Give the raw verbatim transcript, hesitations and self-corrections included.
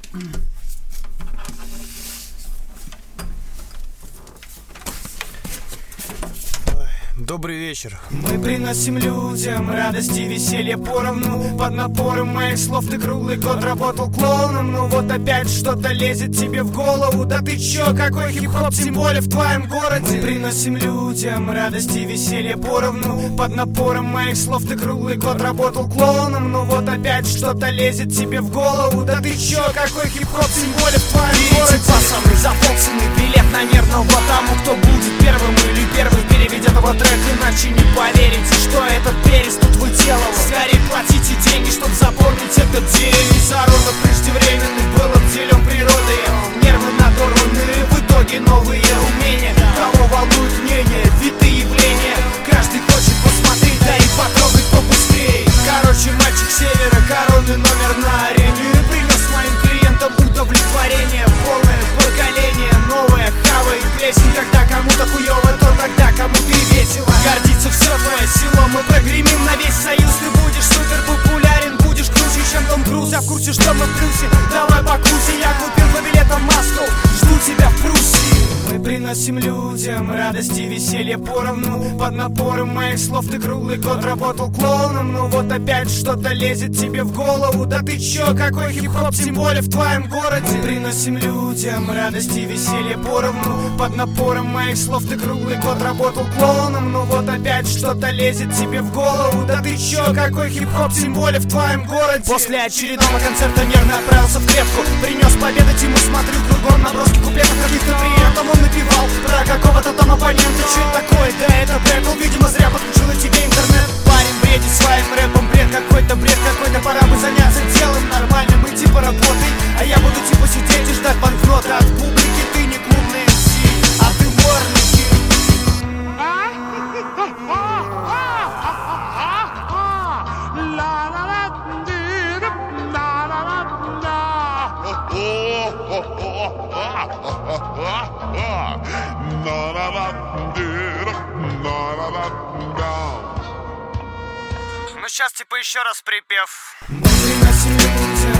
Добрый вечер. Мы приносим людям радость и веселье поровну. Под напором моих слов ты круглый год работал клоуном. Ну вот опять что-то лезет тебе в голову. Да ты чё, какой хип-хоп, тем более в твоем городе. Мы приносим людям радость и веселье поровну. Под напором моих слов ты круглый год работал клоуном. Ну вот опять что-то лезет тебе в голову. Да ты чё, какой хип-хоп, тем более в твоем городе. Видите, пацаны, заполценный билет на нервного тому, кто будет первым или первым переведет этого трека. Иначе не поверите, что этот перец тут выделывал. Скорее платите деньги, чтоб запомнить этот день. Из зародов преждевременных был обделен природой. Нервы надорваны, в итоге новые умения. Кого волнует мнение, виды явления. Каждый хочет посмотреть, да и потрогать побыстрее. Короче, мальчик севера, коронный номер на арене. Принес моим клиентам удовлетворение. Полное поколение, новое хава и плесень. Когда кому-то хуёво, то тогда кому-то и весело. Гордится все твое село, мы прогремим на весь союз. Ты будешь супер популярен, будешь круче, чем Том Круз. Я в курсе, что мы в плюсе, давай покрути. Я купил по билетам Москву, жду тебя в Пруссии. Мы приносим людям радость и веселье поровну. Под напором моих слов ты круглый год работал клоуном. Ну вот опять что-то лезет тебе в голову. Да ты чё, какой хип-хоп, тем более в твоем городе. Мы приносим людям радость и веселье поровну. Под напором моих слов ты круглый год работал клоуном. Ну вот опять что-то лезет тебе в голову. Да ты чё, какой хип-хоп, тем более в твоем городе. После очередного концерта нервно отправился в клетку. Принес победать ему, смотрю кругом наброски куплетов каких-то. При этом он напевал про какого-то там оппонента. Что это такое? Да это Бэтл. Видимо, зря подключила тебе интернет. Парень бредит своим рэпом. Бред какой-то, бред какой-то. Пора бы заняться делом нормальным. И типа работай. А я буду типа сидеть и ждать банкноты от публики. Ты не клубный эм си, а ты ворники. Ну сейчас типа еще раз припев. Мы приносим людям